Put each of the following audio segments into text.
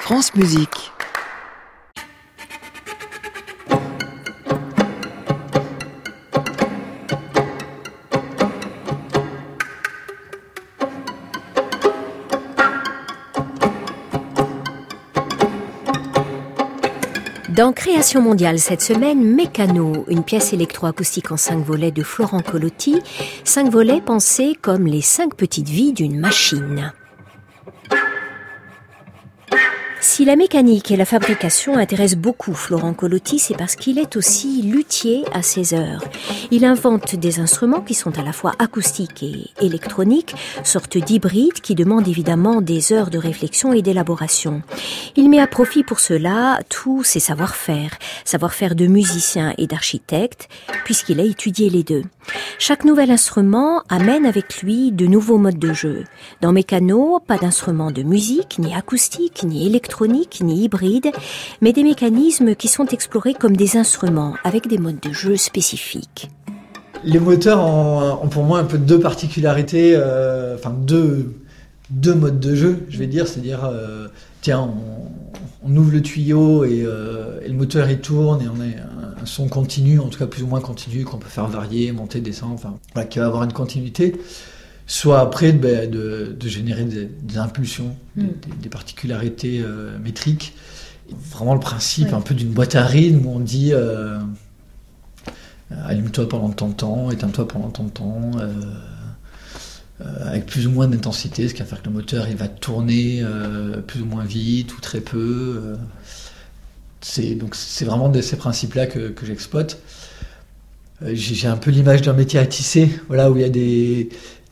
France Musique. Dans Création mondiale cette semaine, Mécano, une pièce électroacoustique en 5 volets de Florent Colotti, 5 volets pensés comme les 5 petites vies d'une machine. Si la mécanique et la fabrication intéressent beaucoup Florent Colotti, c'est parce qu'il est aussi luthier à ses heures. Il invente des instruments qui sont à la fois acoustiques et électroniques, sorte d'hybrides qui demandent évidemment des heures de réflexion et d'élaboration. Il met à profit pour cela tous ses savoir-faire de musicien et d'architecte, puisqu'il a étudié les deux. Chaque nouvel instrument amène avec lui de nouveaux modes de jeu. Dans Mécano, pas d'instruments de musique, ni acoustique, ni électronique, ni hybride, mais des mécanismes qui sont explorés comme des instruments avec des modes de jeu spécifiques. Les moteurs ont pour moi un peu deux particularités, deux modes de jeu, je vais dire, c'est-à-dire on ouvre le tuyau et le moteur il tourne et on a un son continu, en tout cas plus ou moins continu, qu'on peut faire varier, monter, descendre, qui va avoir une continuité. Soit après de générer des impulsions, des particularités métriques. Vraiment le principe un peu d'une boîte à rythme où on dit allume-toi pendant tant de temps, éteins-toi pendant tant de temps, avec plus ou moins d'intensité, ce qui va faire que le moteur il va tourner plus ou moins vite ou très peu. C'est vraiment de ces principes-là que j'exploite. J'ai un peu l'image d'un métier à tisser, où il y a des...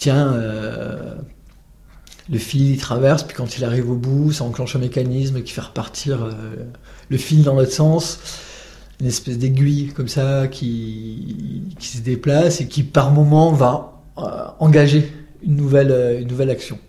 le fil il traverse, puis quand il arrive au bout, ça enclenche un mécanisme qui fait repartir le fil dans l'autre sens, une espèce d'aiguille comme ça qui se déplace et qui par moment va engager une nouvelle action.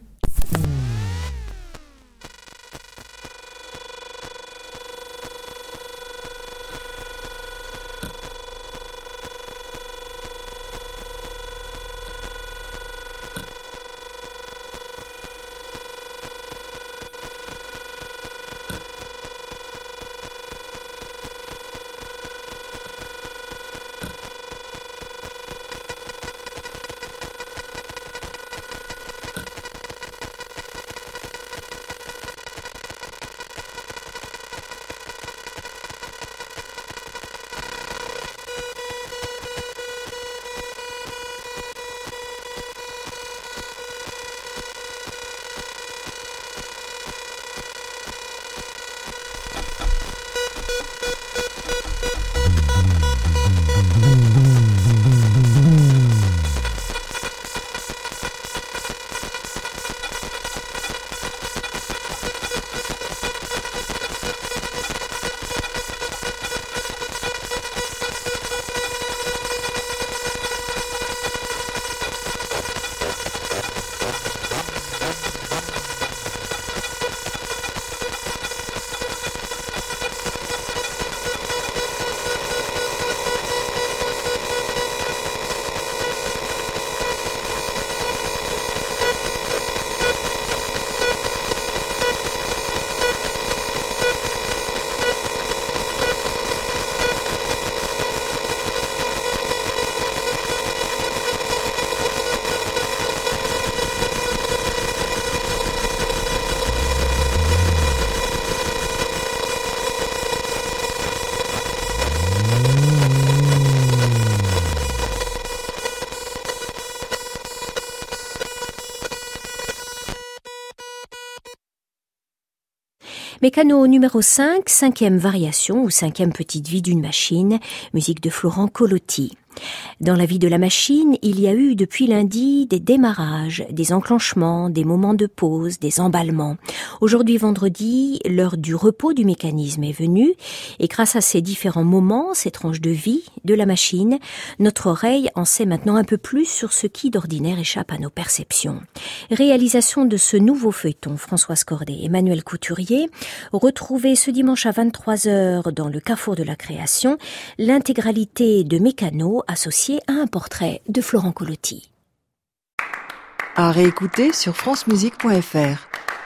Mécano numéro 5, 5e variation ou 5e petite vie d'une machine, musique de Florent Colotti. Dans la vie de la machine, il y a eu depuis lundi des démarrages, des enclenchements, des moments de pause, des emballements. Aujourd'hui vendredi, l'heure du repos du mécanisme est venue et grâce à ces différents moments, ces tranches de vie de la machine, notre oreille en sait maintenant un peu plus sur ce qui d'ordinaire échappe à nos perceptions. Réalisation de ce nouveau feuilleton Françoise Cordet et Emmanuel Couturier, retrouvez ce dimanche à 23h dans le Carrefour de la Création l'intégralité de Mécano associé à un portrait de Florent Colotti. À réécouter sur francemusique.fr.